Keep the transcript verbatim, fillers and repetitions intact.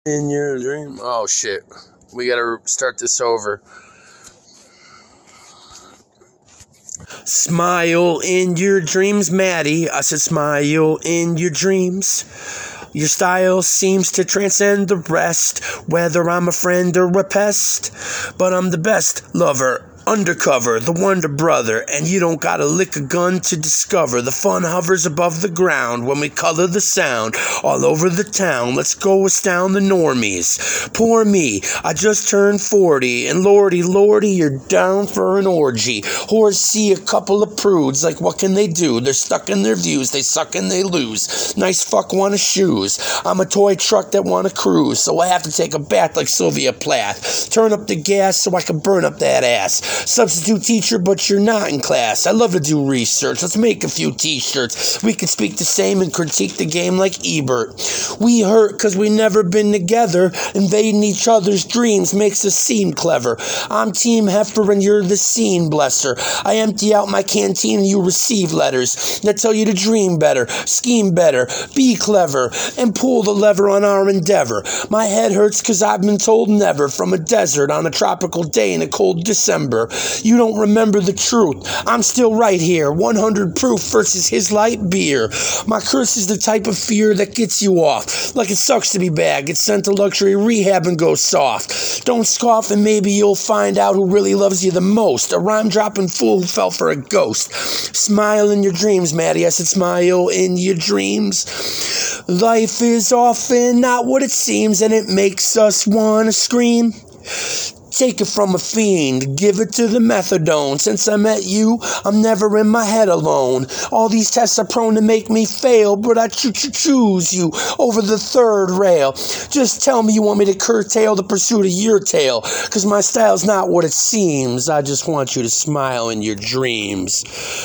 In your dream. Oh shit. We gotta start this over. Smile in your dreams, Maddie. I said smile in your dreams. Your style seems to transcend the rest, whether I'm a friend or a pest. But I'm the best lover. Undercover, the wonder brother, and you don't gotta lick a gun to discover. The fun hovers above the ground when we color the sound all over the town. Let's go astound the normies. Poor me, I just turned forty, and lordy, lordy, you're down for an orgy. Whores see a couple of prudes, like what can they do? They're stuck in their views, they suck and they lose. Nice fuck wanna shoes. I'm a toy truck that wanna cruise, so I have to take a bath like Sylvia Plath. Turn up the gas so I can burn up that ass. Substitute teacher, but you're not in class. I love to do research. Let's make a few t-shirts. We can speak the same and critique the game like Ebert. We hurt because we never been together. Invading each other's dreams makes us seem clever. I'm Team Heifer and you're the scene blesser. I empty out my canteen and you receive letters that tell you to dream better, scheme better, be clever, and pull the lever on our endeavor. My head hurts because I've been told never from a desert on a tropical day in a cold December. You don't remember the truth. I'm still right here. one hundred proof versus his light beer. My curse is the type of fear that gets you off. Like it sucks to be bad. Get sent to luxury rehab and go soft. Don't scoff and maybe you'll find out who really loves you the most. A rhyme dropping fool who fell for a ghost. Smile in your dreams, Maddie. I said smile in your dreams. Life is often not what it seems and it makes us want to scream. Take it from a fiend, give it to the methadone. Since I met you, I'm never in my head alone. All these tests are prone to make me fail, but I cho- cho- choose you over the third rail. Just tell me you want me to curtail the pursuit of your tail, cause my style's not what it seems. I just want you to smile in your dreams.